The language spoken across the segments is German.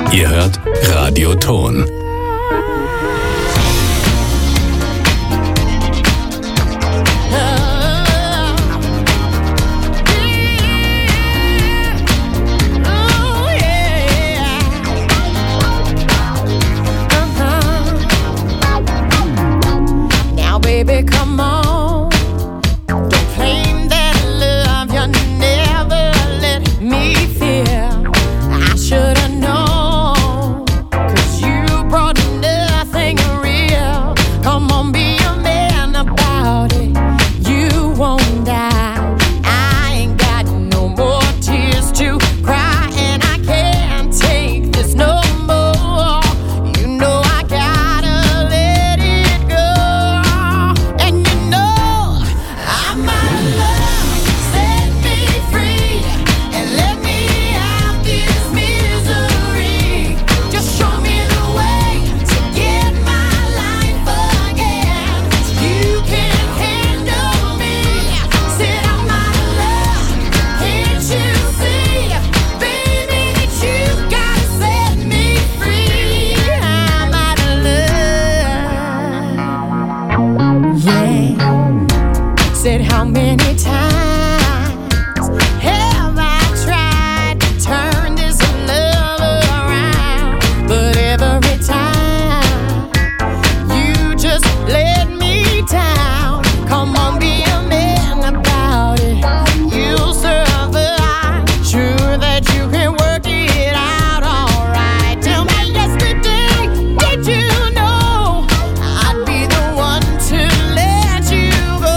Ihr hört Radio Ton. Baby, come on. Don't claim that love you never let me feel. I should've known, 'cause you brought nothing real. Come on, be a man about it. You won't die. I ain't got no more tears to cry, and I can't take this no more. You know I gotta let it go. Said how many times have I tried to turn this love around, but every time you just let me down. Come on, be a man about it. You'll survive. Sure that you can work it out alright. Tell me yesterday, did you know I'd be the one to let you go?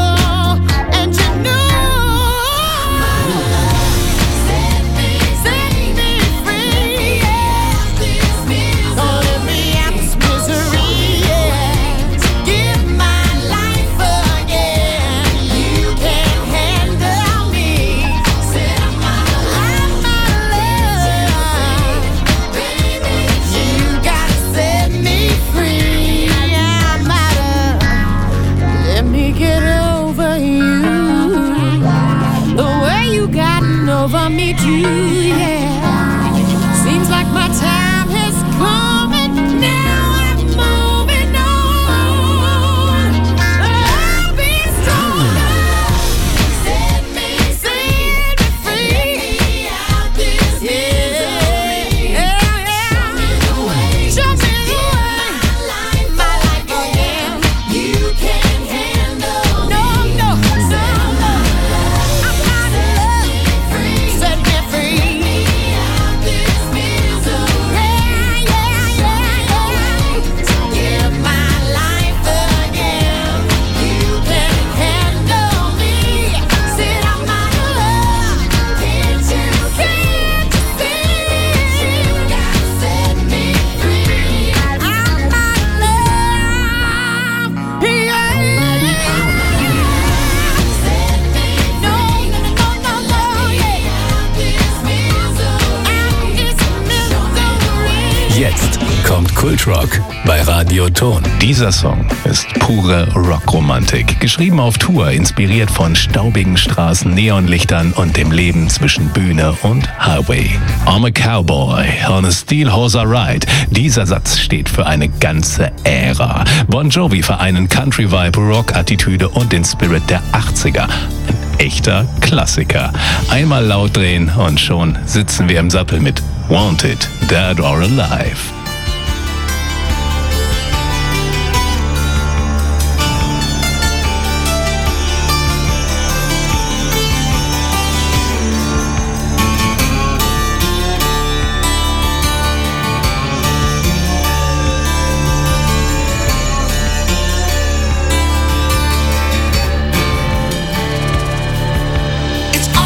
Over me too, yeah. Seems like my time has come and now I'm moving on. I'll be stronger. Set me free. Get me out this misery. Show me the way. Show me the way. My life again. You can't handle me. No. Jetzt kommt Kultrock bei Radio Ton. Dieser Song ist pure Rockromantik. Geschrieben auf Tour, inspiriert von staubigen Straßen, Neonlichtern und dem Leben zwischen Bühne und Highway. I'm a cowboy on a steel horse I ride. Dieser Satz steht für eine ganze Ära. Bon Jovi vereinen Country-Vibe, Rock-Attitüde und den Spirit der 80er. Ein echter Klassiker. Einmal laut drehen und schon sitzen wir im Sattel mit Wanted, Dead or Alive.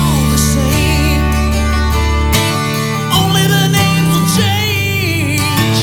Only the names will change.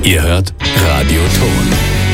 Ihr hört Radio Ton.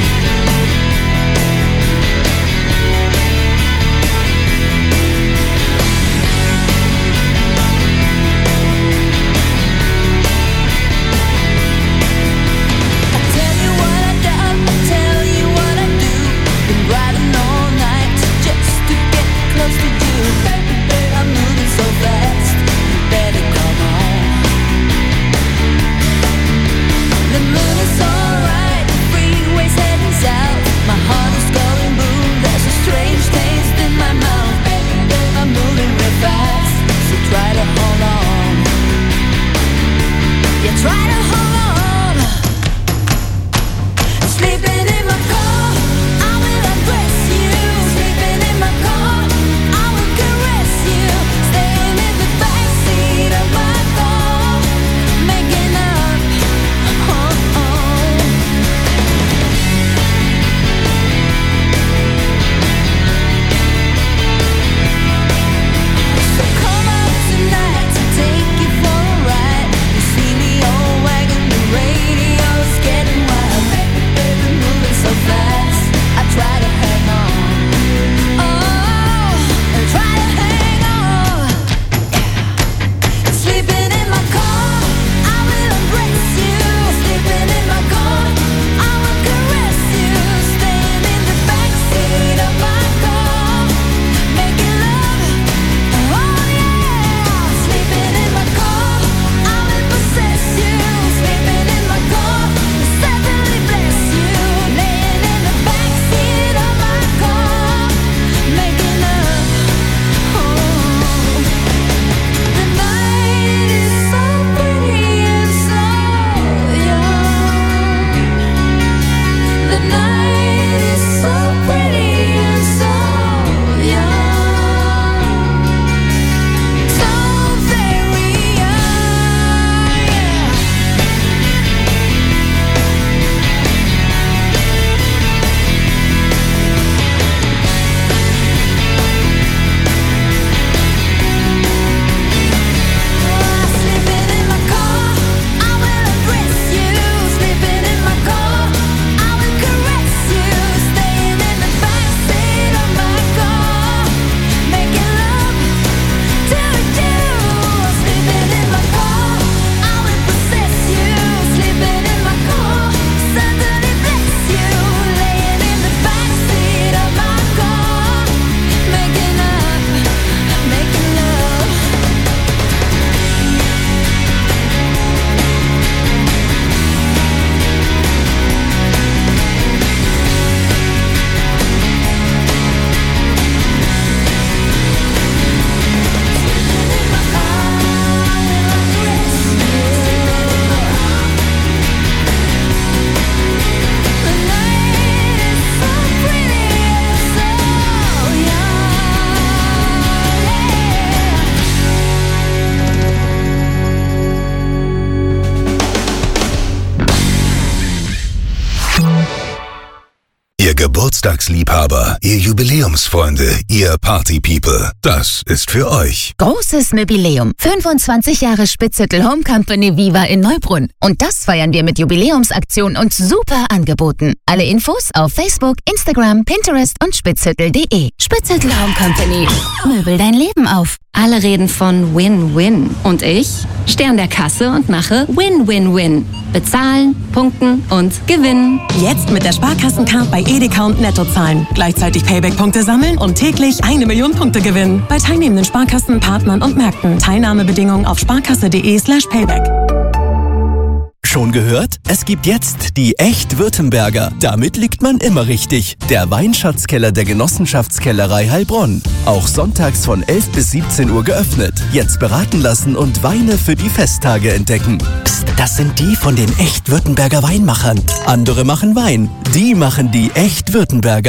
Geburtstagsliebhaber, ihr Jubiläumsfreunde, ihr Party-People. Das ist für euch. Großes Jubiläum. 25 Jahre Spitzhüttel Home Company Viva in Neubrunn. Und das feiern wir mit Jubiläumsaktion und super Angeboten. Alle Infos auf Facebook, Instagram, Pinterest und spitzhüttel.de. Spitzhüttel Home Company. Möbel dein Leben auf. Alle reden von Win-Win. Und ich stehe an der Kasse und mache Win-Win-Win. Bezahlen, punkten und gewinnen. Jetzt mit der Sparkassencard bei Edeka und Netto zahlen. Gleichzeitig Payback-Punkte sammeln und täglich 1 Million Punkte gewinnen. Bei teilnehmenden Sparkassen, Partnern und Märkten. Teilnahmebedingungen auf sparkasse.de/payback. Schon gehört? Es gibt jetzt die Echt-Württemberger. Damit liegt man immer richtig. Der Weinschatzkeller der Genossenschaftskellerei Heilbronn. Auch sonntags von 11 bis 17 Uhr geöffnet. Jetzt beraten lassen und Weine für die Festtage entdecken. Psst, das sind die von den Echt-Württemberger Weinmachern. Andere machen Wein. Die machen die Echt-Württemberger.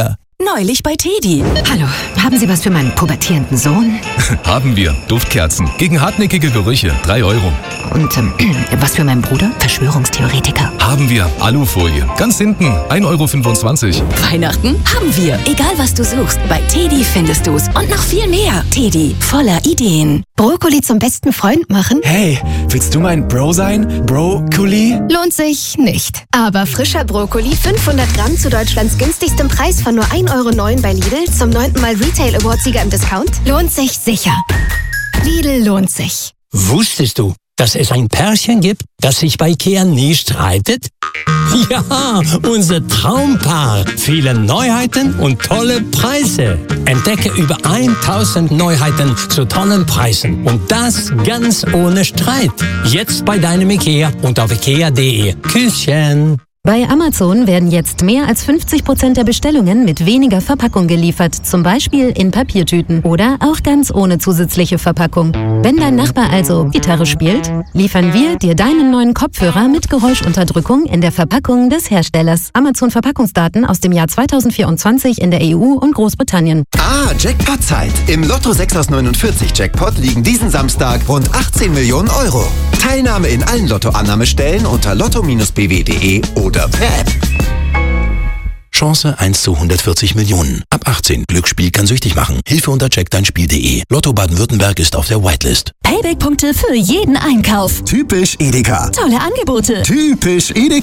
Neulich bei Teddy. Hallo, haben Sie was für meinen pubertierenden Sohn? Haben wir. Duftkerzen. Gegen hartnäckige Gerüche. 3 Euro. Und was für meinen Bruder? Verschwörungstheoretiker. Haben wir. Alufolie. Ganz hinten. 1,25 Euro. Weihnachten haben wir. Egal was du suchst, bei Teddy findest du's. Und noch viel mehr. Teddy, voller Ideen. Brokkoli zum besten Freund machen? Hey, willst du mein Bro sein? Brokkoli? Lohnt sich nicht. Aber frischer Brokkoli, 500 Gramm zu Deutschlands günstigstem Preis von nur 1,09 Euro bei Lidl, zum 9. Mal Retail Award-Sieger im Discount, lohnt sich sicher. Lidl lohnt sich. Wusstest du, dass es ein Pärchen gibt, das sich bei IKEA nie streitet? Ja, unser Traumpaar. Viele Neuheiten und tolle Preise. Entdecke über 1000 Neuheiten zu tollen Preisen. Und das ganz ohne Streit. Jetzt bei deinem IKEA und auf ikea.de. Küsschen. Bei Amazon werden jetzt mehr als 50% der Bestellungen mit weniger Verpackung geliefert, zum Beispiel in Papiertüten oder auch ganz ohne zusätzliche Verpackung. Wenn dein Nachbar also Gitarre spielt, liefern wir dir deinen neuen Kopfhörer mit Geräuschunterdrückung in der Verpackung des Herstellers. Amazon Verpackungsdaten aus dem Jahr 2024 in der EU und Großbritannien. Jackpot-Zeit. Im Lotto 6 aus 49 Jackpot liegen diesen Samstag rund 18 Millionen Euro. Teilnahme in allen Lottoannahmestellen unter lotto-bw.de oder PEP. Chance 1 zu 140 Millionen. Ab 18. Glücksspiel kann süchtig machen. Hilfe unter checkdeinspiel.de. Lotto Baden-Württemberg ist auf der Whitelist. Payback-Punkte für jeden Einkauf. Typisch Edeka. Tolle Angebote. Typisch Edeka.